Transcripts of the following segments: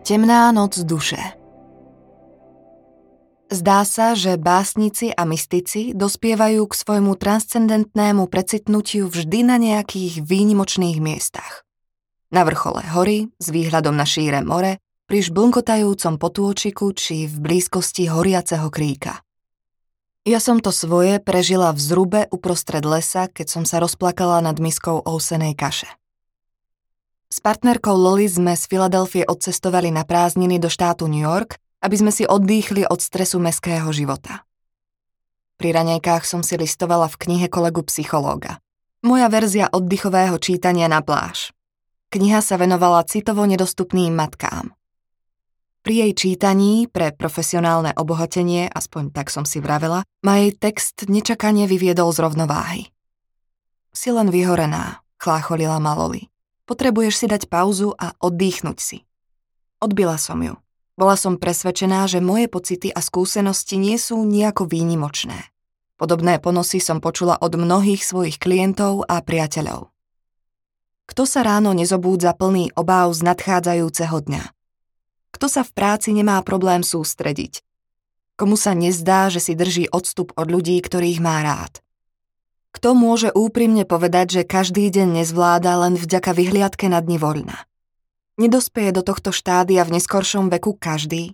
Temná noc duše. Zdá sa, že básnici a mystici dospievajú k svojmu transcendentnému precitnutiu vždy na nejakých výnimočných miestach. Na vrchole hory, s výhľadom na šíre more, pri žblnkotajúcom potôčiku či v blízkosti horiaceho kríka. Ja som to svoje prežila v zrube uprostred lesa, keď som sa rozplakala nad miskou ovsenej kaše. S partnerkou Loli sme z Filadelfie odcestovali na prázdniny do štátu New York, aby sme si oddýchli od stresu mestského života. Pri raňajkách som si listovala v knihe kolegu psychológa. Moja verzia oddychového čítania na pláž. Kniha sa venovala citovo nedostupným matkám. Pri jej čítaní pre profesionálne obohatenie, aspoň tak som si vravela, ma jej text nečakane vyviedol z rovnováhy. Si len vyhorená, chlácholila ma Loli. Potrebuješ si dať pauzu a oddychnúť si. Odbila som ju. Bola som presvedčená, že moje pocity a skúsenosti nie sú nejako výnimočné. Podobné ponosy som počula od mnohých svojich klientov a priateľov. Kto sa ráno nezobúdza plný obáv z nadchádzajúceho dňa? Kto sa v práci nemá problém sústrediť? Komu sa nezdá, že si drží odstup od ľudí, ktorých má rád? Kto môže úprimne povedať, že každý deň nezvláda len vďaka vyhliadke na dni voľna? Nedospeje do tohto štádia v neskoršom veku každý?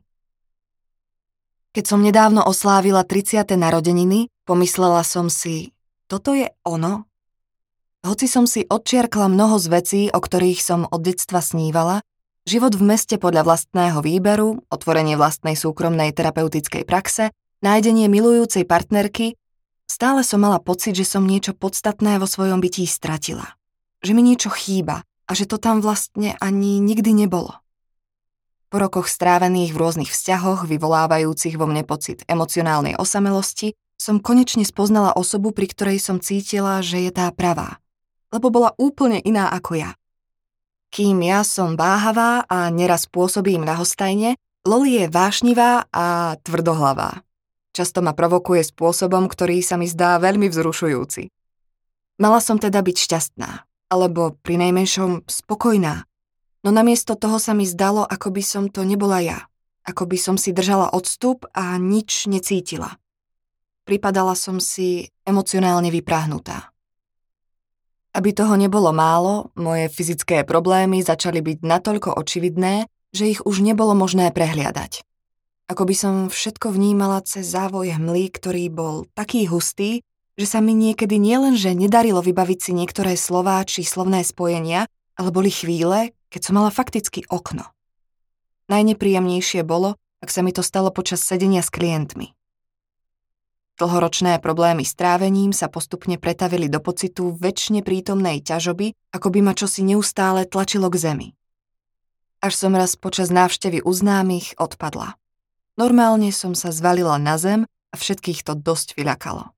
Keď som nedávno oslávila 30. narodeniny, pomyslela som si, toto je ono? Hoci som si odčiarkla mnoho z vecí, o ktorých som od detstva snívala, život v meste podľa vlastného výberu, otvorenie vlastnej súkromnej terapeutickej praxe, nájdenie milujúcej partnerky, stále som mala pocit, že som niečo podstatné vo svojom bytí stratila. Že mi niečo chýba a že to tam vlastne ani nikdy nebolo. Po rokoch strávených v rôznych vzťahoch, vyvolávajúcich vo mne pocit emocionálnej osamelosti, som konečne spoznala osobu, pri ktorej som cítila, že je tá pravá. Lebo bola úplne iná ako ja. Kým ja som váhavá a neraz pôsobím ľahostajne, Loli je vášnivá a tvrdohlavá. Často ma provokuje spôsobom, ktorý sa mi zdá veľmi vzrušujúci. Mala som teda byť šťastná, alebo prinajmenšom spokojná, no namiesto toho sa mi zdalo, ako by som to nebola ja, ako by som si držala odstup a nič necítila. Pripadala som si emocionálne vypráhnutá. Aby toho nebolo málo, moje fyzické problémy začali byť natoľko očividné, že ich už nebolo možné prehliadať. Ako by som všetko vnímala cez závoj hmly, ktorý bol taký hustý, že sa mi niekedy nielenže nedarilo vybaviť si niektoré slová či slovné spojenia, ale boli chvíle, keď som mala fakticky okno. Najnepríjemnejšie bolo, ak sa mi to stalo počas sedenia s klientmi. Dlhoročné problémy s trávením sa postupne pretavili do pocitu večne prítomnej ťažoby, ako by ma čosi neustále tlačilo k zemi. Až som raz počas návštevy u známych odpadla. Normálne som sa zvalila na zem a všetkých to dosť vyľakalo.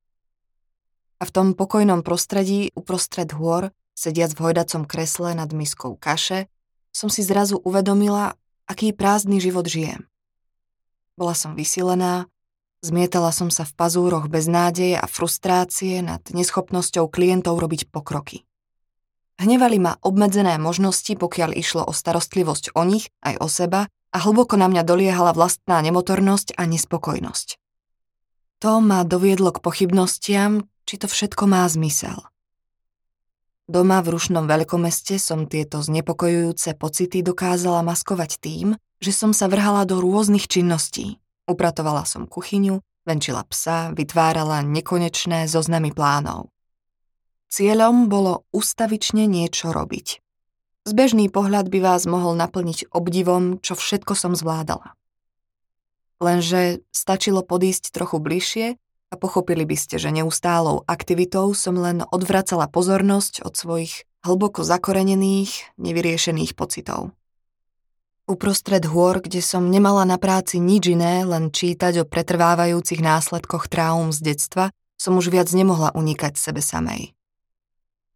A v tom pokojnom prostredí uprostred hôr, sediac v hojdacom kresle nad miskou kaše, som si zrazu uvedomila, aký prázdny život žijem. Bola som vysilená, zmietala som sa v pazúroch beznádeje a frustrácie nad neschopnosťou klientov robiť pokroky. Hnevali ma obmedzené možnosti, pokiaľ išlo o starostlivosť o nich aj o seba, a hlboko na mňa doliehala vlastná nemotornosť a nespokojnosť. To ma doviedlo k pochybnostiam, či to všetko má zmysel. Doma v rušnom veľkomeste som tieto znepokojujúce pocity dokázala maskovať tým, že som sa vrhala do rôznych činností. Upratovala som kuchyňu, venčila psa, vytvárala nekonečné zoznamy plánov. Cieľom bolo ustavične niečo robiť. Zbežný pohľad by vás mohol naplniť obdivom, čo všetko som zvládala. Lenže stačilo podísť trochu bližšie a pochopili by ste, že neustálou aktivitou som len odvracala pozornosť od svojich hlboko zakorenených, nevyriešených pocitov. Uprostred hôr, kde som nemala na práci nič iné, len čítať o pretrvávajúcich následkoch traum z detstva, som už viac nemohla unikať sebe samej.